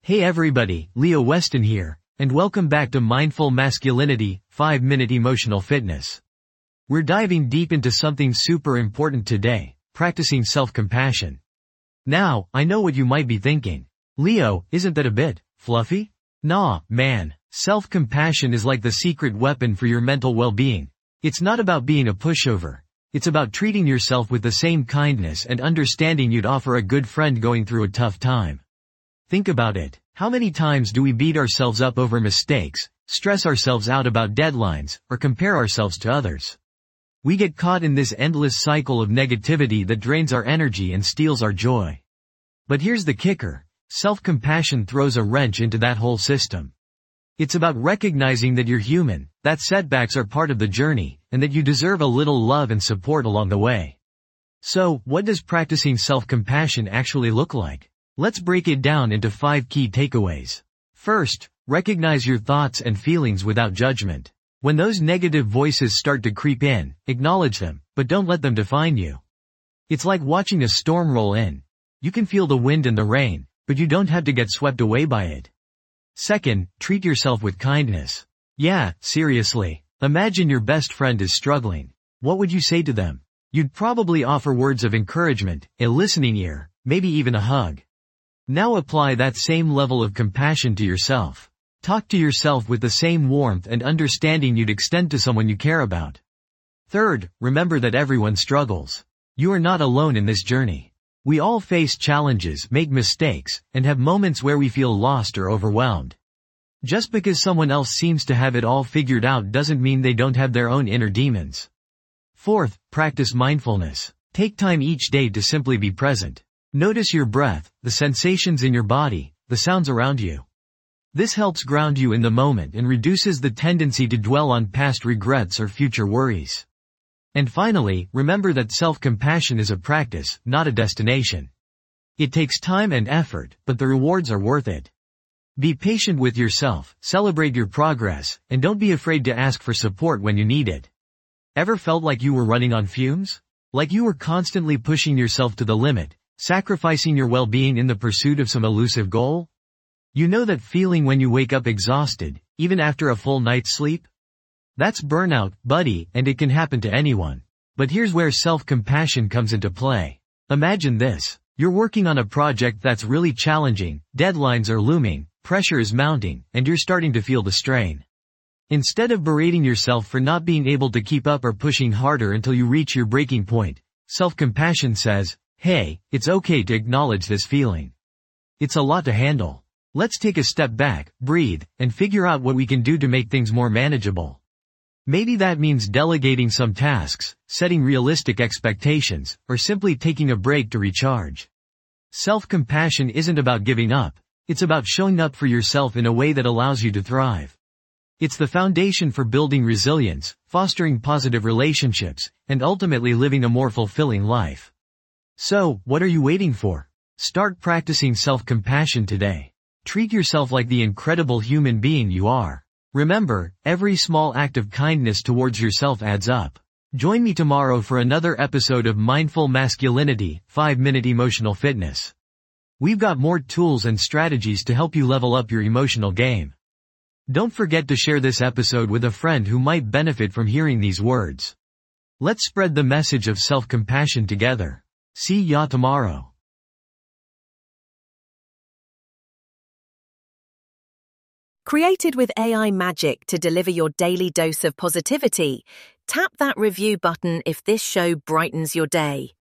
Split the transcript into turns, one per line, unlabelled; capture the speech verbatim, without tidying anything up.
Hey everybody, Leo Weston here, and welcome back to Mindful Masculinity, five minute Emotional Fitness. We're diving deep into something super important today, practicing self-compassion. Now, I know what you might be thinking. Leo, isn't that a bit fluffy? Nah, man, self-compassion is like the secret weapon for your mental well-being. It's not about being a pushover. It's about treating yourself with the same kindness and understanding you'd offer a good friend going through a tough time. Think about it. How many times do we beat ourselves up over mistakes, stress ourselves out about deadlines, or compare ourselves to others? We get caught in this endless cycle of negativity that drains our energy and steals our joy. But here's the kicker. Self-compassion throws a wrench into that whole system. It's about recognizing that you're human, that setbacks are part of the journey, and that you deserve a little love and support along the way. So, what does practicing self-compassion actually look like? Let's break it down into five key takeaways. First, recognize your thoughts and feelings without judgment. When those negative voices start to creep in, acknowledge them, but don't let them define you. It's like watching a storm roll in. You can feel the wind and the rain, but you don't have to get swept away by it. Second, treat yourself with kindness. Yeah, seriously. Imagine your best friend is struggling. What would you say to them? You'd probably offer words of encouragement, a listening ear, maybe even a hug. Now apply that same level of compassion to yourself. Talk to yourself with the same warmth and understanding you'd extend to someone you care about. Third, remember that everyone struggles. You are not alone in this journey. We all face challenges, make mistakes, and have moments where we feel lost or overwhelmed. Just because someone else seems to have it all figured out doesn't mean they don't have their own inner demons. Fourth, practice mindfulness. Take time each day to simply be present. Notice your breath, the sensations in your body, the sounds around you. This helps ground you in the moment and reduces the tendency to dwell on past regrets or future worries. And finally, remember that self-compassion is a practice, not a destination. It takes time and effort, but the rewards are worth it. Be patient with yourself, celebrate your progress, and don't be afraid to ask for support when you need it. Ever felt like you were running on fumes? Like you were constantly pushing yourself to the limit, sacrificing your well-being in the pursuit of some elusive goal? You know that feeling when you wake up exhausted, even after a full night's sleep? That's burnout, buddy, and it can happen to anyone. But here's where self-compassion comes into play. Imagine this. You're working on a project that's really challenging, deadlines are looming, pressure is mounting, and you're starting to feel the strain. Instead of berating yourself for not being able to keep up or pushing harder until you reach your breaking point, self-compassion says, hey, it's okay to acknowledge this feeling. It's a lot to handle. Let's take a step back, breathe, and figure out what we can do to make things more manageable. Maybe that means delegating some tasks, setting realistic expectations, or simply taking a break to recharge. Self-compassion isn't about giving up. It's about showing up for yourself in a way that allows you to thrive. It's the foundation for building resilience, fostering positive relationships, and ultimately living a more fulfilling life. So, what are you waiting for? Start practicing self-compassion today. Treat yourself like the incredible human being you are. Remember, every small act of kindness towards yourself adds up. Join me tomorrow for another episode of Mindful Masculinity, five minute Emotional Fitness. We've got more tools and strategies to help you level up your emotional game. Don't forget to share this episode with a friend who might benefit from hearing these words. Let's spread the message of self-compassion together. See ya tomorrow.
Created with A I magic to deliver your daily dose of positivity, tap that review button if this show brightens your day.